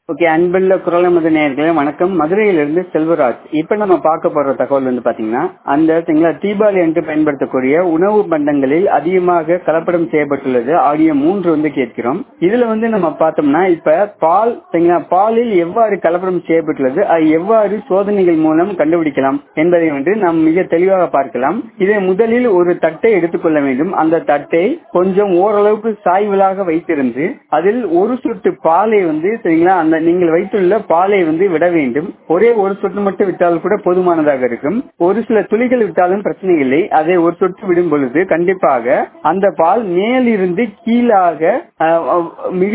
Okay, அன்புள்ள குரலமது நேயர்களே வணக்கம். மதுரையிலிருந்து செல்வராஜ். இப்ப நம்ம பார்க்க போற தகவல் வந்து பாத்தீங்கன்னா, அந்த தீபாவளி அன்று பயன்படுத்தக்கூடிய உணவு பண்டங்களில் அதிகமாக கலப்படம் செய்யப்பட்டுள்ளது. ஆடியோ 3 வந்து கேட்கிறோம். இதுல வந்து நம்ம பார்த்தோம்னா, இப்ப பாலில் எவ்வாறு கலப்படம் செய்யப்பட்டுள்ளது, அது எவ்வாறு சோதனைகள் மூலம் கண்டுபிடிக்கலாம் என்பதை வந்து நாம் மிக தெளிவாக பார்க்கலாம். இதை முதலில் ஒரு தட்டை எடுத்துக்கொள்ள வேண்டும். அந்த தட்டை கொஞ்சம் ஓரளவுக்கு சாய்வலாக வைத்திருந்து அதில் ஒரு சொட்டு பாலை வந்து அந்த நீங்கள் வைத்துள்ள பாலை வந்து விட வேண்டும். ஒரே ஒரு சொட்டு மட்டும் விட்டால் கூட போதுமானதாக இருக்கும். ஒரு சில துளிகள் விட்டாலும் பிரச்சனை இல்லை. அதை ஒரு சொட்டு விடும் பொழுது கண்டிப்பாக அந்த பால் மேலிருந்து கீழாக மிக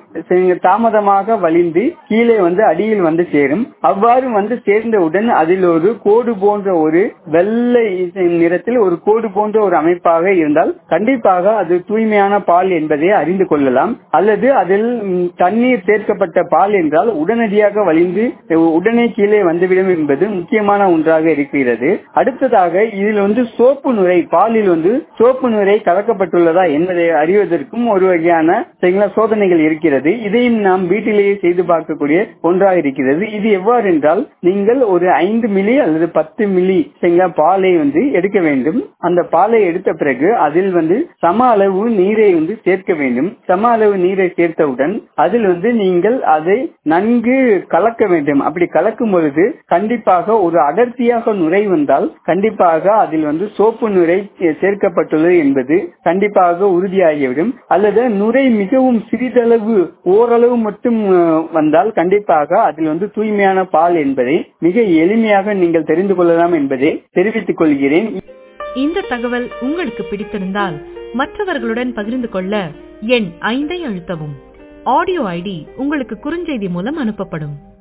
தாமதமாக வழிந்து கீழே வந்து அடியில் வந்து சேரும். அவ்வாறு வந்து சேர்ந்தவுடன் அதில் ஒரு கோடு போன்ற ஒரு வெள்ளை நிறத்தில் ஒரு கோடு போன்ற ஒரு அமைப்பாக இருந்தால் கண்டிப்பாக அது தூய்மையான பால் என்பதை அறிந்து கொள்ளலாம். அல்லது அதில் தண்ணீர் சேர்க்கப்பட்ட பால் என்றால் உடனடியாக வழிந்து உடனே கீழே வந்துவிடும் என்பது முக்கியமான ஒன்றாக இருக்கிறது. அடுத்ததாக இதில் வந்து சோப்பு நுரை, பாலில் வந்து சோப்பு நுரை கலக்கப்பட்டுள்ளதா என்பதை அறிவதற்கும் ஒரு வகையான சோதனைகள் இருக்கிறது. இதையும் நாம் வீட்டிலேயே செய்து பார்க்கக்கூடிய ஒன்றாக இருக்கிறது. இது எவ்வாறு என்றால், நீங்கள் ஒரு 5 மில்லி அல்லது 10 மில்லி பாலை வந்து எடுக்க வேண்டும். அந்த பாலை எடுத்த பிறகு அதில் வந்து சம அளவு நீரை வந்து சேர்க்க வேண்டும். சம அளவு நீரை சேர்த்தவுடன் அதில் வந்து நீங்கள் அதை நன்கு கலக்க வேண்டும். அப்படி கலக்கும் பொழுது கண்டிப்பாக ஒரு அடர்த்தியாக நுரை வந்தால் கண்டிப்பாக அதில் வந்து சோப்பு நுரை சேர்க்கப்பட்டுள்ளது என்பது கண்டிப்பாக உறுதியாகிவிடும். அல்லது நுரை மிகவும் சிறிதளவு ஓரளவு மட்டும் வந்தால் கண்டிப்பாக அதில் வந்து தூய்மையான பால் என்பதை மிக எளிமையாக நீங்கள் தெரிந்து கொள்ளலாம் என்பதை தெரிவித்துக் கொள்கிறேன். இந்த தகவல் உங்களுக்கு பிடித்திருந்தால் மற்றவர்களுடன் பகிர்ந்து கொள்ள எண் 5 அழுத்தவும். ஆடியோ ஐடி உங்களுக்கு குறுஞ்செய்தி மூலம் அனுப்பப்படும்.